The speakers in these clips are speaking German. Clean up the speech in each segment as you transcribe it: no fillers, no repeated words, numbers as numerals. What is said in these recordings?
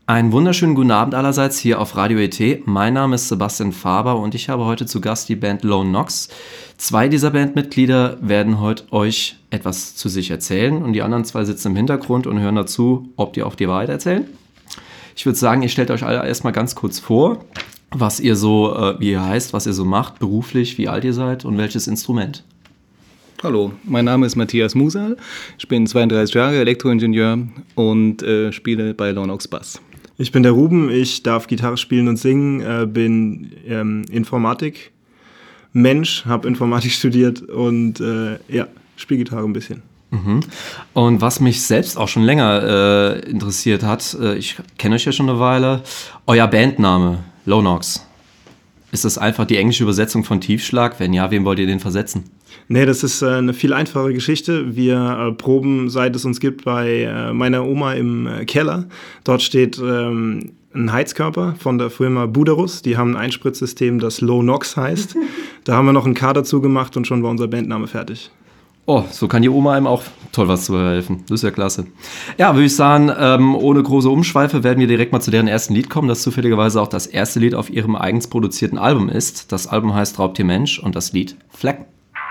Einen wunderschönen guten Abend allerseits hier auf Radio ET. Mein Name ist Sebastian Faber und ich habe heute zu Gast die Band Lone Nox. 2 dieser Bandmitglieder werden heute euch etwas zu sich erzählen und die anderen 2 sitzen im Hintergrund und hören dazu, ob die auch die Wahrheit erzählen. Ich würde sagen, ihr stellt euch alle erstmal ganz kurz vor, was ihr so, wie ihr heißt, was ihr so macht, beruflich, wie alt ihr seid und welches Instrument. Hallo, mein Name ist Matthias Musal, ich bin 32 Jahre, Elektroingenieur und spiele bei Lone Nox Bass. Ich bin der Ruben, ich darf Gitarre spielen und singen, bin Informatik-Mensch, habe Informatik studiert und spiele Gitarre ein bisschen. Mhm. Und was mich selbst auch schon länger interessiert hat, ich kenne euch ja schon eine Weile, euer Bandname, Lone Nox. Ist das einfach die englische Übersetzung von Tiefschlag? Wenn ja, wem wollt ihr den versetzen? Nee, das ist eine viel einfache Geschichte. Wir proben, seit es uns gibt, bei meiner Oma im Keller. Dort steht ein Heizkörper von der Firma Buderus. Die haben ein Einspritzsystem, das Lone Nox heißt. Da haben wir noch ein K dazu gemacht und schon war unser Bandname fertig. Oh, so kann die Oma einem auch toll was zu helfen. Das ist ja klasse. Ja, würde ich sagen, ohne große Umschweife werden wir direkt mal zu deren ersten Lied kommen, das zufälligerweise auch das erste Lied auf ihrem eigens produzierten Album ist. Das Album heißt Raubtier Mensch und das Lied Flecken.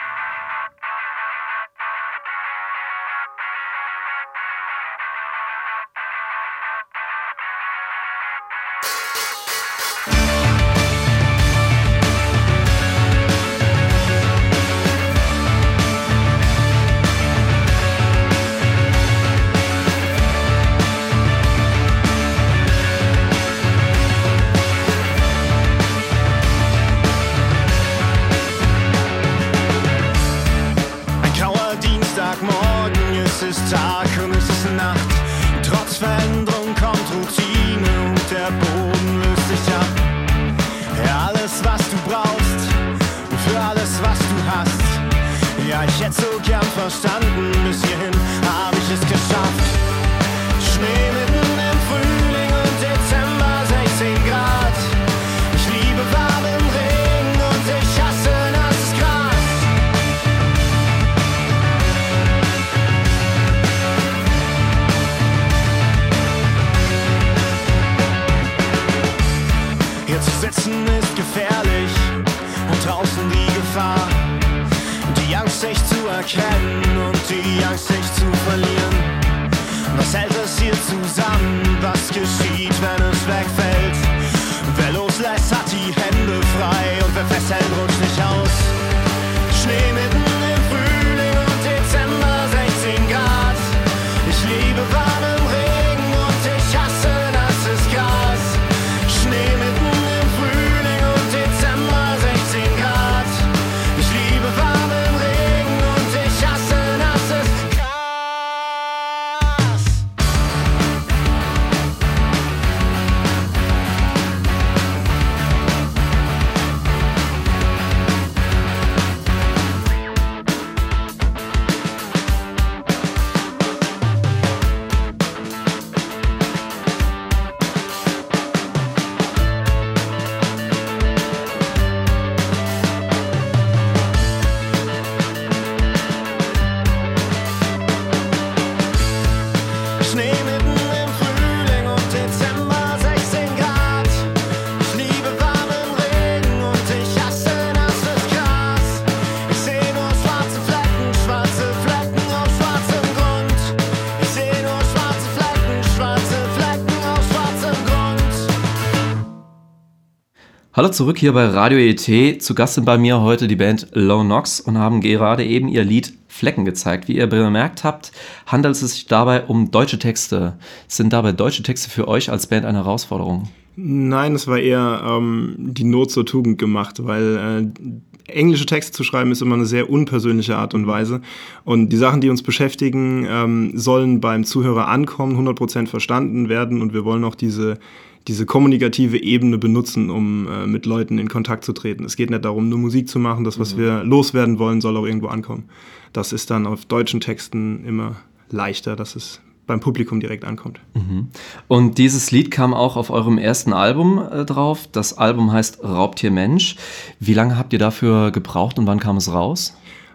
Hallo zurück hier bei Radio ET. Zu Gast sind bei mir heute die Band Lone Nox und haben gerade eben ihr Lied Flecken gezeigt. Wie ihr bemerkt habt, handelt es sich dabei um deutsche Texte. Sind dabei deutsche Texte für euch als Band eine Herausforderung? Nein, es war eher die Not zur Tugend gemacht, weil englische Texte zu schreiben ist immer eine sehr unpersönliche Art und Weise. Und die Sachen, die uns beschäftigen, sollen beim Zuhörer ankommen, 100% verstanden werden. Und wir wollen auch diese kommunikative Ebene benutzen, um mit Leuten in Kontakt zu treten. Es geht nicht darum, nur Musik zu machen. Das, was wir loswerden wollen, soll auch irgendwo ankommen. Das ist dann auf deutschen Texten immer leichter, dass es beim Publikum direkt ankommt. Mhm. Und dieses Lied kam auch auf eurem ersten Album drauf. Das Album heißt Raubtier Mensch. Wie lange habt ihr dafür gebraucht und wann kam es raus?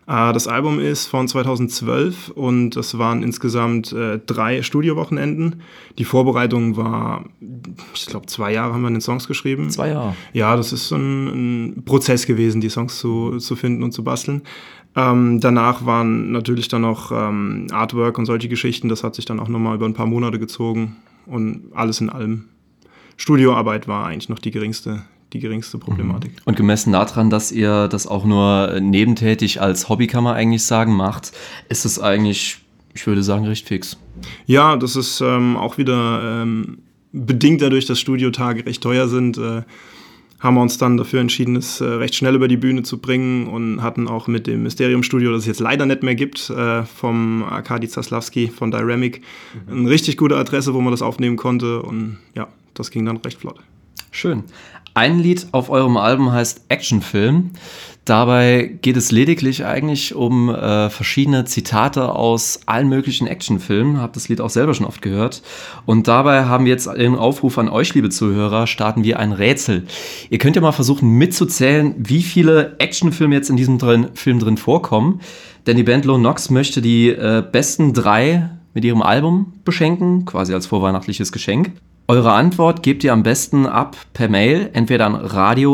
Das Album ist von 2012 und das waren insgesamt 3 Studiowochenenden. Die Vorbereitung war, ich glaube, 2 Jahre haben wir an den Songs geschrieben. 2 Jahre? Ja, das ist so ein Prozess gewesen, die Songs zu finden und zu basteln. Danach waren natürlich dann noch Artwork und solche Geschichten. Das hat sich dann auch nochmal über ein paar Monate gezogen und alles in allem. Studioarbeit war eigentlich noch die geringste Problematik. Und gemessen daran, dass ihr das auch nur nebentätig als Hobby, kann man eigentlich sagen, macht, ist es eigentlich, ich würde sagen, recht fix. Ja, das ist auch wieder bedingt dadurch, dass Studiotage recht teuer sind, haben wir uns dann dafür entschieden, es recht schnell über die Bühne zu bringen und hatten auch mit dem Mysterium-Studio, das es jetzt leider nicht mehr gibt, vom Arkadi Zaslavsky von Dyramic, eine richtig gute Adresse, wo man das aufnehmen konnte und ja, das ging dann recht flott. Schön. Ein Lied auf eurem Album heißt Actionfilm. Dabei geht es lediglich eigentlich um verschiedene Zitate aus allen möglichen Actionfilmen. Habt das Lied auch selber schon oft gehört. Und dabei haben wir jetzt einen Aufruf an euch, liebe Zuhörer, starten wir ein Rätsel. Ihr könnt ja mal versuchen mitzuzählen, wie viele Actionfilme jetzt in diesem Film drin vorkommen. Denn die Band Lone Nox möchte die besten 3 mit ihrem Album beschenken, quasi als vorweihnachtliches Geschenk. Eure Antwort gebt ihr am besten ab per Mail, entweder an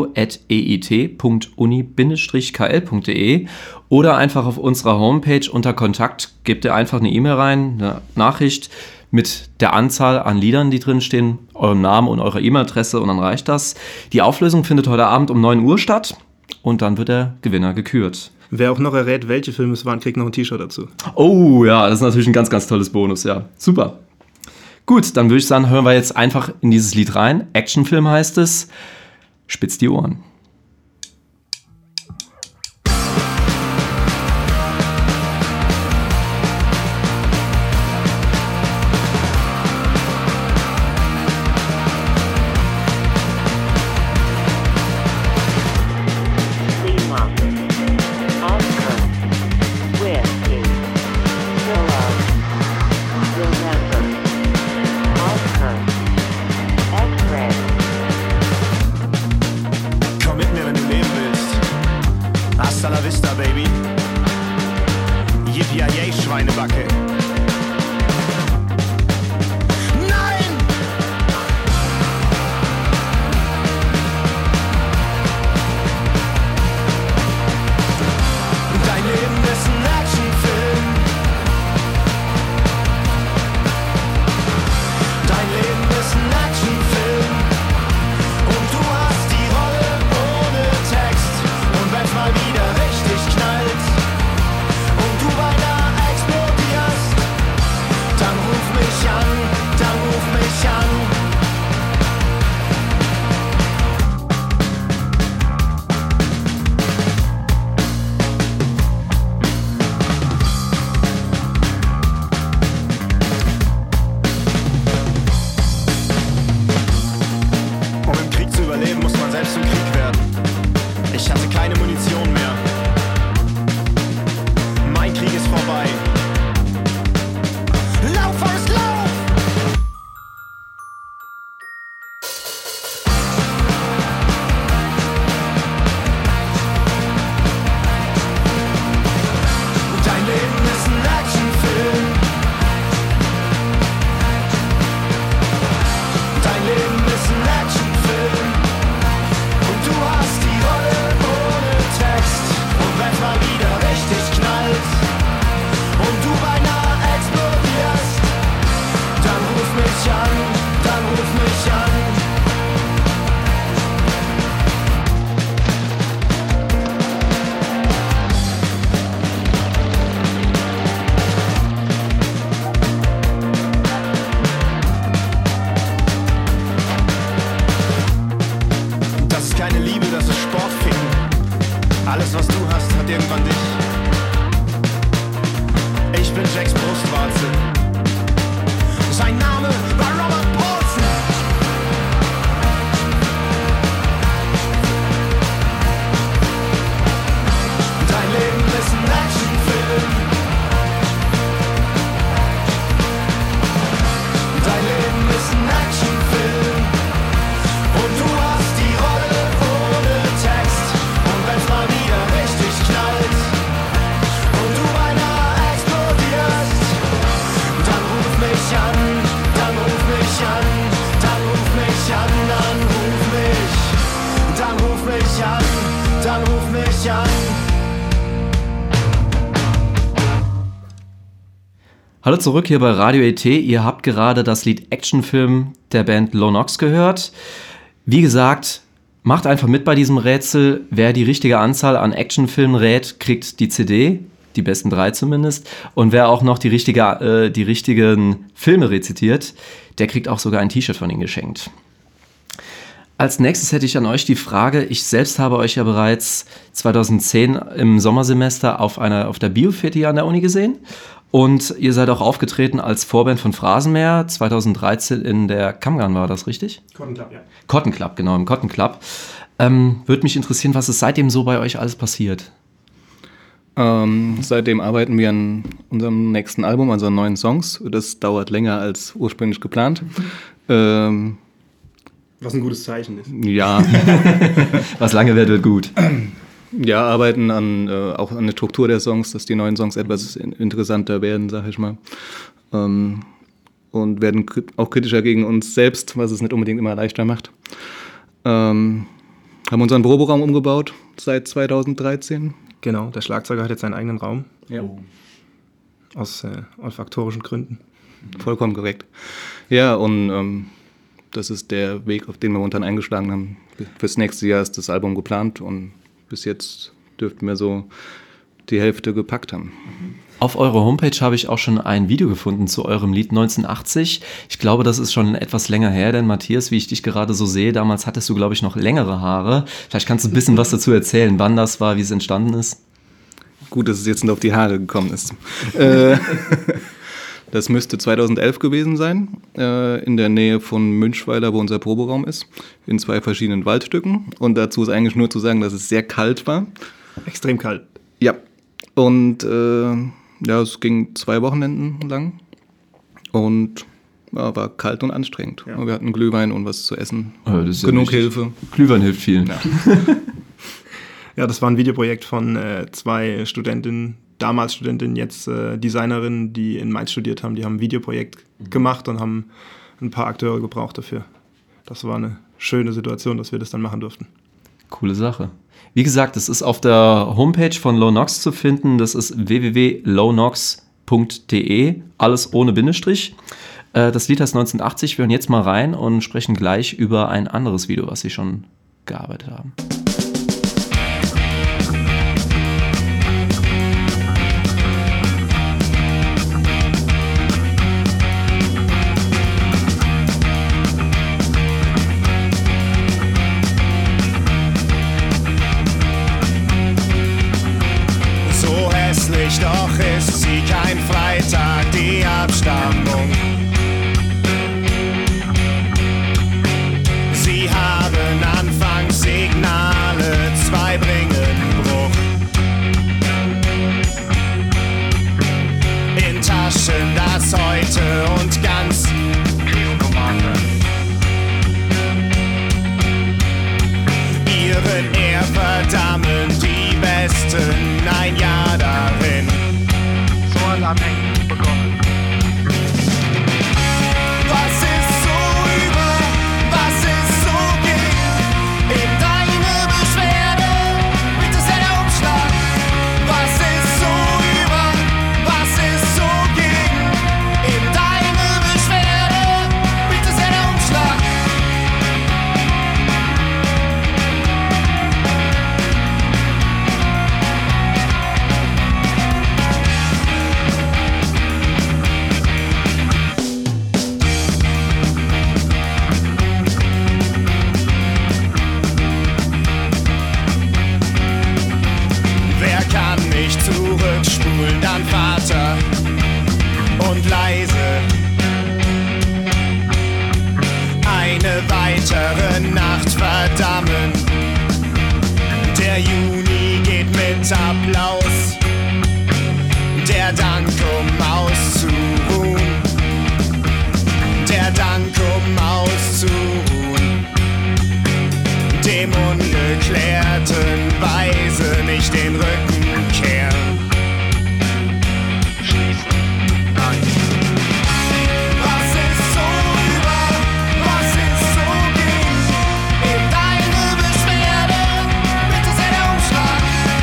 radio@eit.uni-kl.de oder einfach auf unserer Homepage unter Kontakt gebt ihr einfach eine E-Mail rein, eine Nachricht mit der Anzahl an Liedern, die drin stehen, eurem Namen und eurer E-Mail-Adresse und dann reicht das. Die Auflösung findet heute Abend um 9 Uhr statt und dann wird der Gewinner gekürt. Wer auch noch errät, welche Filme es waren, kriegt noch ein T-Shirt dazu. Oh ja, das ist natürlich ein ganz, ganz tolles Bonus, ja. Super. Gut, dann würde ich sagen, hören wir jetzt einfach in dieses Lied rein. Actionfilm heißt es. Spitzt die Ohren. Come mich an. Hallo zurück hier bei Radio ET. Ihr habt gerade das Lied Actionfilm der Band Low Nox gehört. Wie gesagt, macht einfach mit bei diesem Rätsel. Wer die richtige Anzahl an Actionfilmen rät, kriegt die CD, die besten 3 zumindest. Und wer auch noch die richtigen Filme rezitiert, der kriegt auch sogar ein T-Shirt von ihnen geschenkt. Als nächstes hätte ich an euch die Frage, ich selbst habe euch ja bereits 2010 im Sommersemester auf der Biofit hier an der Uni gesehen. Und ihr seid auch aufgetreten als Vorband von Phrasenmäher, 2013 in der Kammgarn, war das richtig? Cotton Club, ja. Cotton Club, genau, im Cotton Club. Würde mich interessieren, was ist seitdem so bei euch alles passiert? Seitdem arbeiten wir an unserem nächsten Album, also an neuen Songs. Das dauert länger als ursprünglich geplant. Was ein gutes Zeichen ist. Ja. Was lange wird gut. Ja, arbeiten auch an der Struktur der Songs, dass die neuen Songs etwas interessanter werden, sag ich mal. Und werden auch kritischer gegen uns selbst, was es nicht unbedingt immer leichter macht. Haben unseren Proberaum umgebaut seit 2013. Genau, der Schlagzeuger hat jetzt seinen eigenen Raum. Ja. Aus olfaktorischen Gründen. Vollkommen korrekt. Ja, und das ist der Weg, auf den wir momentan eingeschlagen haben. Fürs nächste Jahr ist das Album geplant und bis jetzt dürften wir so die Hälfte gepackt haben. Auf eurer Homepage habe ich auch schon ein Video gefunden zu eurem Lied 1980. Ich glaube, das ist schon etwas länger her, denn Matthias, wie ich dich gerade so sehe, damals hattest du, glaube ich, noch längere Haare. Vielleicht kannst du ein bisschen was dazu erzählen, wann das war, wie es entstanden ist. Gut, dass es jetzt nicht auf die Haare gekommen ist. Das müsste 2011 gewesen sein, in der Nähe von Münchweiler, wo unser Proberaum ist, in 2 verschiedenen Waldstücken. Und dazu ist eigentlich nur zu sagen, dass es sehr kalt war. Extrem kalt. Ja, und es ging 2 Wochenenden lang und war kalt und anstrengend. Ja. Wir hatten Glühwein und was zu essen. Das ist genug Hilfe. Glühwein hilft vielen. Ja. Ja, das war ein Videoprojekt von 2 Studentinnen, damals Studentinnen, jetzt Designerinnen, die in Mainz studiert haben. Die haben ein Videoprojekt gemacht und haben ein paar Akteure gebraucht dafür. Das war eine schöne Situation, dass wir das dann machen durften. Coole Sache. Wie gesagt, es ist auf der Homepage von Low Nox zu finden. Das ist www.lownox.de, alles ohne Bindestrich. Das Lied heißt 1980. Wir hören jetzt mal rein und sprechen gleich über ein anderes Video, was sie schon gearbeitet haben. Doch ist sie kein Freitag, die Abstammung. Sie haben Anfangssignale, 2 bringen Bruch. In Taschen das Heute und ganz ihren Ehr verdammen die Besten, ein Jahr darin. So ein Anhängen bekommen. Was ist so über, was ist so gegen? In deine Beschwerde, bitte sei der Umschlag. Was ist so über, was ist so gegen? In deine Beschwerde, bitte sei der Umschlag. Zurückspulen, dann Vater und leise. Eine weitere Nacht verdammen. Der Juni geht mit Applaus. Der Dank, um auszuruhen. Der Dank, um auszuruhen. Dem ungeklärten Weise nicht den Rücken kehren. Schließen. Nein. Was ist so über, was ist so gegen? In deine Beschwerde, bitte sei der Umschlag.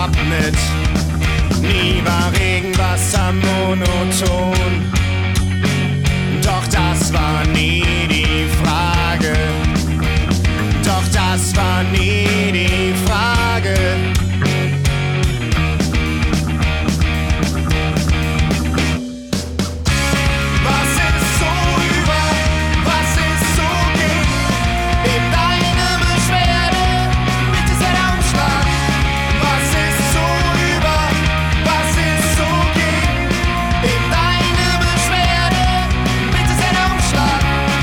bewappnet. Nie war Regenwasser monoton. Doch das war nie die Frage. Doch das war nie die Frage. Was ist so über, was ist so gegen? In deine Beschwerde, bitte sei der Umschlag. Was ist so über, was ist so gegen? In deine Beschwerde, bitte sei der Umschlag.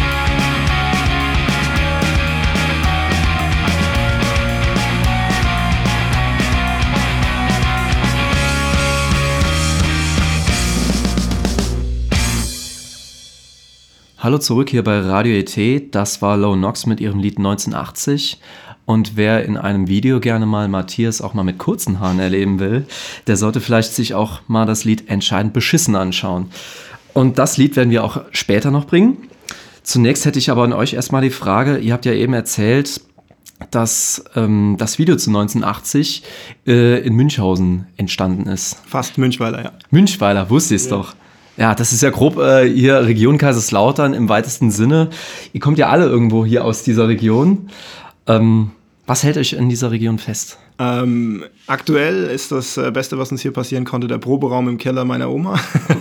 Hallo zurück hier bei Radio ET, das war Lone Nox mit ihrem Lied 1980 und wer in einem Video gerne mal Matthias auch mal mit kurzen Haaren erleben will, der sollte vielleicht sich auch mal das Lied Entscheidend beschissen anschauen. Und das Lied werden wir auch später noch bringen. Zunächst hätte ich aber an euch erstmal die Frage, ihr habt ja eben erzählt, dass das Video zu 1980 in Münchhausen entstanden ist. Fast Münchweiler, ja. Münchweiler, wusste ich es doch. Ja, das ist ja grob hier Region Kaiserslautern im weitesten Sinne. Ihr kommt ja alle irgendwo hier aus dieser Region. Was hält euch in dieser Region fest? Aktuell ist das Beste, was uns hier passieren konnte, der Proberaum im Keller meiner Oma.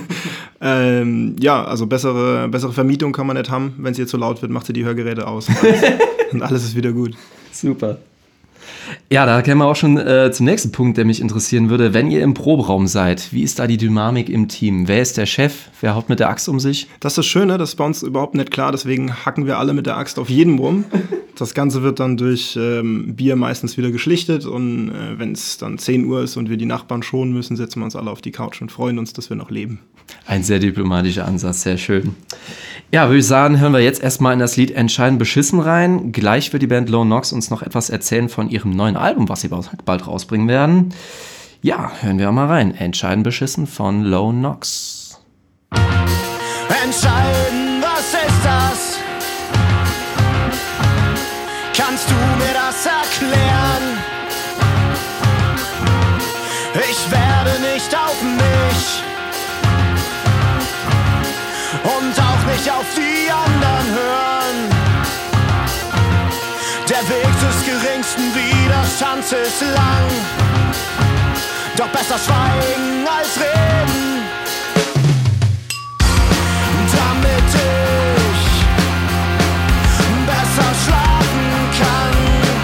Ja, also bessere Vermietung kann man nicht haben. Wenn es hier zu laut wird, macht sie die Hörgeräte aus. Und alles ist wieder gut. Super. Ja, da kämen wir auch schon zum nächsten Punkt, der mich interessieren würde. Wenn ihr im Proberaum seid, wie ist da die Dynamik im Team? Wer ist der Chef? Wer haut mit der Axt um sich? Das ist das Schöne, das ist bei uns überhaupt nicht klar, deswegen hacken wir alle mit der Axt auf jeden rum. Das Ganze wird dann durch Bier meistens wieder geschlichtet und wenn es dann 10 Uhr ist und wir die Nachbarn schonen müssen, setzen wir uns alle auf die Couch und freuen uns, dass wir noch leben. Ein sehr diplomatischer Ansatz, sehr schön. Ja, würde ich sagen, hören wir jetzt erstmal in das Lied Entscheidend beschissen rein. Gleich wird die Band Lone Nox uns noch etwas erzählen von ihrem neuen Album, was sie bald rausbringen werden. Ja, hören wir mal rein. Entscheidend beschissen von Lone Nox. Entscheiden, was ist das? Kannst du mir das erklären? Ich werde nicht auf mich und auch nicht auf die anderen hören. Der Weg des geringsten Widerstands ist lang, doch besser schweigen als reden, damit ich besser schlafen kann.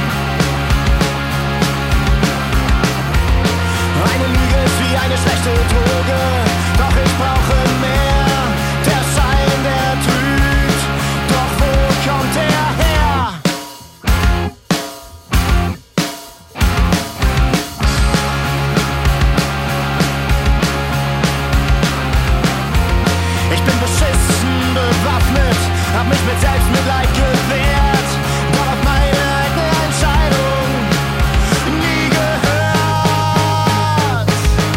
Eine Lüge ist wie eine schlechte Droge, doch ich brauche mehr. Der Schein, der trügt, doch wo kommt er her? Ich bin beschissen bewaffnet, hab mich mit Selbstmitleid gewehrt, doch auf meine eigene Entscheidung nie gehört.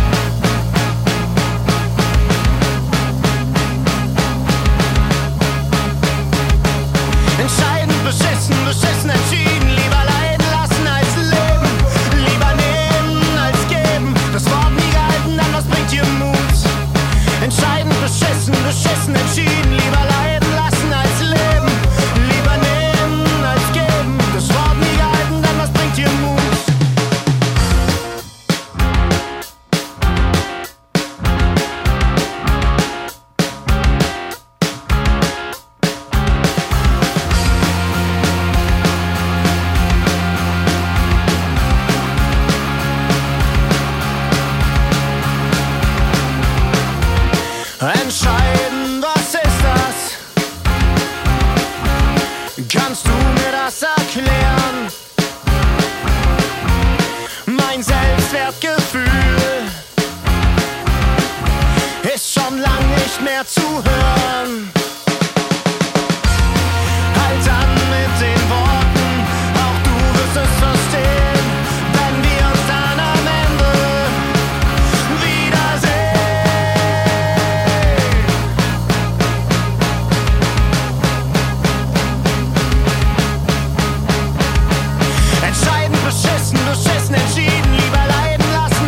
Entscheidend beschissen, beschissen entschieden, lieber leiden lassen als leben, lieber nehmen als geben, das Wort nie gehalten, dann was bringt dir Mut? Entscheidend beschissen, beschissen entschieden, lieber leiden lassen als leben, lieber nehmen als geben, das Wort nie gehalten, dann was bringt dir Mut? Entscheiden, was ist das? Kannst du mir das erklären? Mein Selbstwertgefühl ist schon lang nicht mehr zu hören. Halt an mit den Worten, auch du wirst es verstehen, wenn wir uns dann am Ende wiedersehen. Entscheidend beschissen, beschissen entschieden, lieber leiden lassen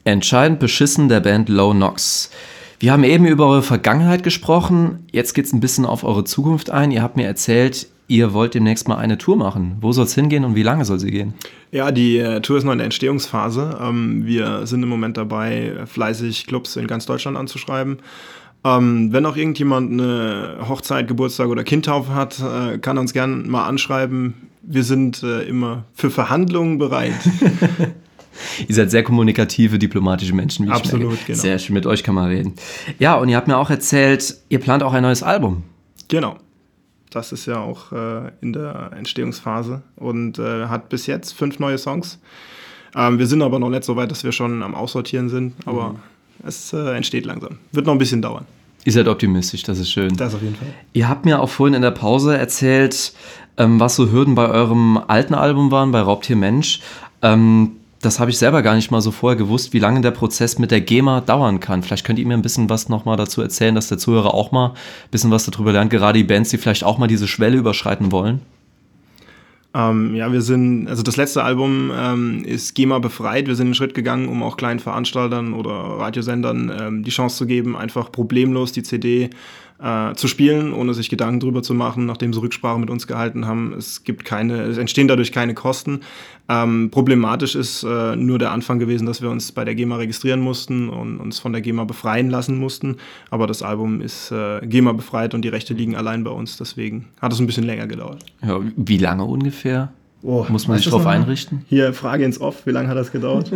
Entscheidend beschissen der Band Low Nox. Wir haben eben über eure Vergangenheit gesprochen. Jetzt geht's ein bisschen auf eure Zukunft ein. Ihr habt mir erzählt, ihr wollt demnächst mal eine Tour machen. Wo soll's hingehen und wie lange soll sie gehen? Ja, die Tour ist noch in der Entstehungsphase. Wir sind im Moment dabei, fleißig Clubs in ganz Deutschland anzuschreiben. Wenn auch irgendjemand eine Hochzeit, Geburtstag oder Kindtaufe hat, kann uns gerne mal anschreiben. Wir sind immer für Verhandlungen bereit. Ihr seid sehr kommunikative, diplomatische Menschen. Wie Absolut, ich merke. genau. Sehr schön, mit euch kann man reden. Ja, und ihr habt mir auch erzählt, ihr plant auch ein neues Album. Genau. Das ist ja auch in der Entstehungsphase und hat bis jetzt 5 neue Songs. Wir sind aber noch nicht so weit, dass wir schon am Aussortieren sind, aber es entsteht langsam. Wird noch ein bisschen dauern. Ihr seid optimistisch, das ist schön. Das auf jeden Fall. Ihr habt mir auch vorhin in der Pause erzählt, was so Hürden bei eurem alten Album waren, bei Raubtier Mensch. Das habe ich selber gar nicht mal so vorher gewusst, wie lange der Prozess mit der GEMA dauern kann. Vielleicht könnt ihr mir ein bisschen was nochmal dazu erzählen, dass der Zuhörer auch mal ein bisschen was darüber lernt, gerade die Bands, die vielleicht auch mal diese Schwelle überschreiten wollen. Ja, also das letzte Album ist GEMA befreit. Wir sind einen Schritt gegangen, um auch kleinen Veranstaltern oder Radiosendern die Chance zu geben, einfach problemlos die CD zu spielen, ohne sich Gedanken drüber zu machen, nachdem sie Rücksprache mit uns gehalten haben. Es entstehen dadurch keine Kosten. Problematisch ist nur der Anfang gewesen, dass wir uns bei der GEMA registrieren mussten und uns von der GEMA befreien lassen mussten. Aber das Album ist GEMA befreit und die Rechte liegen allein bei uns. Deswegen hat es ein bisschen länger gedauert. Ja, wie lange ungefähr? Oh, muss man sich darauf einrichten? Hier, Frage ins Off. Wie lange hat das gedauert?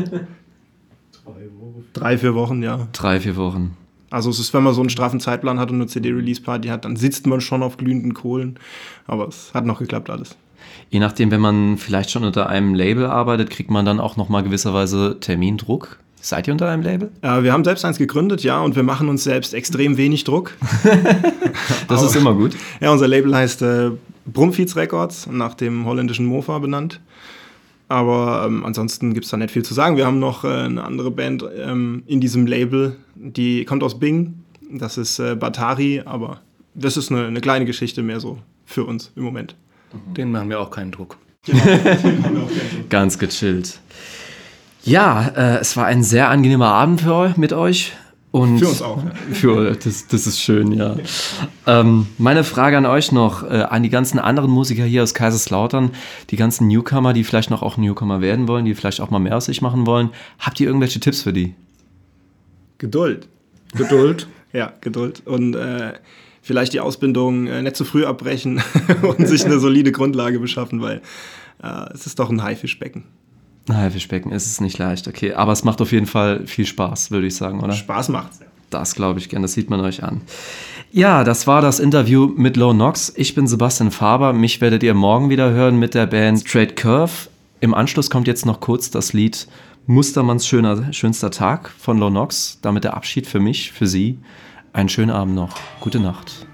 3-4 Wochen, ja. 3-4 Wochen. Also es ist, wenn man so einen straffen Zeitplan hat und eine CD-Release-Party hat, dann sitzt man schon auf glühenden Kohlen. Aber es hat noch geklappt alles. Je nachdem, wenn man vielleicht schon unter einem Label arbeitet, kriegt man dann auch nochmal gewisserweise Termindruck. Seid ihr unter einem Label? Wir haben selbst eins gegründet, ja, und wir machen uns selbst extrem wenig Druck. Das ist immer gut. Ja, unser Label heißt Brumfiez Records, nach dem holländischen Mofa benannt. Aber ansonsten gibt es da nicht viel zu sagen. Wir haben noch eine andere Band in diesem Label, die kommt aus Bing. Das ist Batari, aber das ist eine kleine Geschichte mehr so für uns im Moment. Den machen wir auch keinen Druck. Ganz gechillt. Ja, es war ein sehr angenehmer Abend mit euch. Und Für uns auch. Das ist schön, ja. Meine Frage an euch noch, an die ganzen anderen Musiker hier aus Kaiserslautern, die ganzen Newcomer, die vielleicht noch auch Newcomer werden wollen, die vielleicht auch mal mehr aus sich machen wollen. Habt ihr irgendwelche Tipps für die? Geduld. Ja, Geduld. Und vielleicht die Ausbildung nicht zu früh abbrechen und sich eine solide Grundlage beschaffen, weil es ist doch ein Haifischbecken. Haifischbecken ist es nicht leicht, okay. Aber es macht auf jeden Fall viel Spaß, würde ich sagen, oder? Spaß macht's. Ja. Das glaube ich gern, das sieht man euch an. Ja, das war das Interview mit Low Nox. Ich bin Sebastian Faber. Mich werdet ihr morgen wieder hören mit der Band Straight Curve. Im Anschluss kommt jetzt noch kurz das Lied Mustermanns schönster Tag von Low Nox. Damit der Abschied für mich, für Sie. Einen schönen Abend noch. Gute Nacht.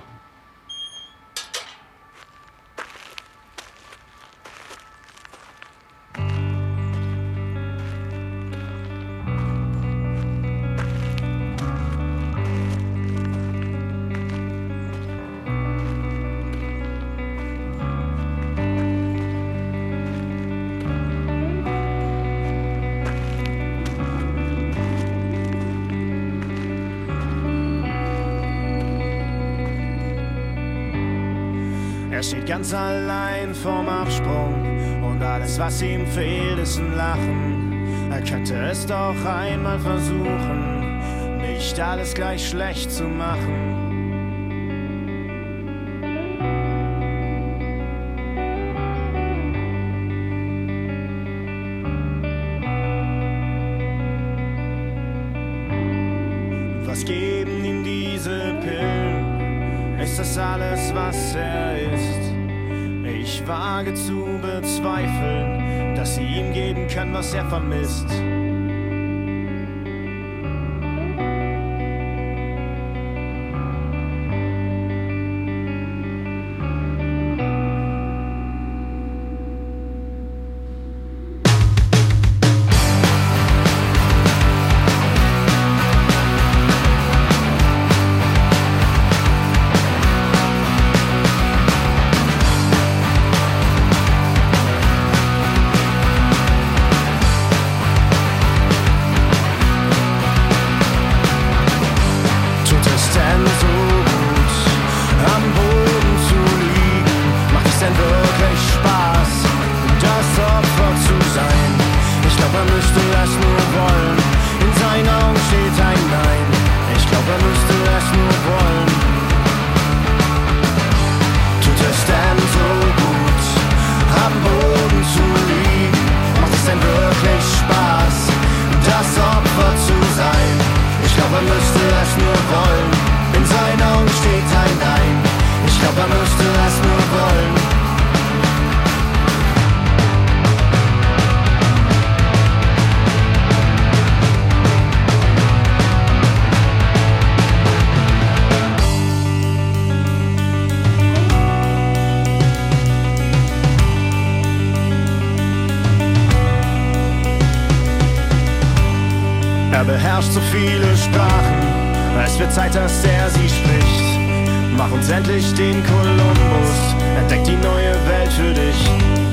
Er steht ganz allein vorm Absprung und alles, was ihm fehlt, ist ein Lachen. Er könnte es doch einmal versuchen, nicht alles gleich schlecht zu machen. Was geben ihm diese Pillen? Ist das alles, was er ist? Ich wage zu bezweifeln, dass sie ihm geben können, was er vermisst. Er beherrscht so viele Sprachen, es wird Zeit, dass er sie spricht. Mach uns endlich den Kolumbus, entdeck die neue Welt für dich.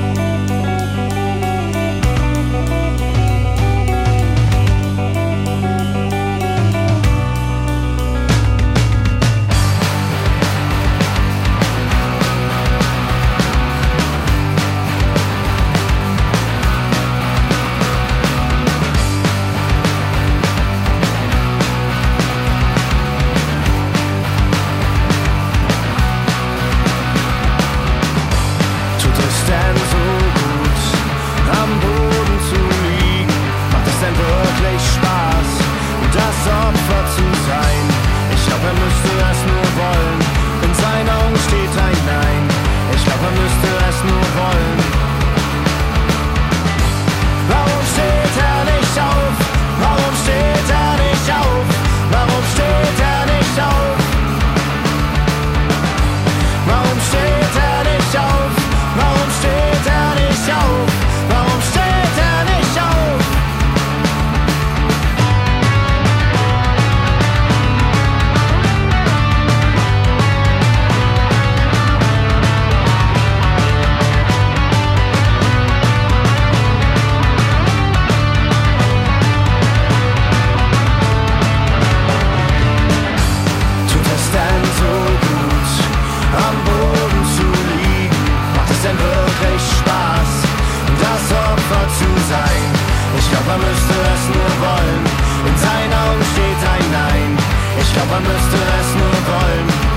Man müsste es nur wollen, in seinen Augen steht ein Nein. Ich glaub, man müsste es nur wollen.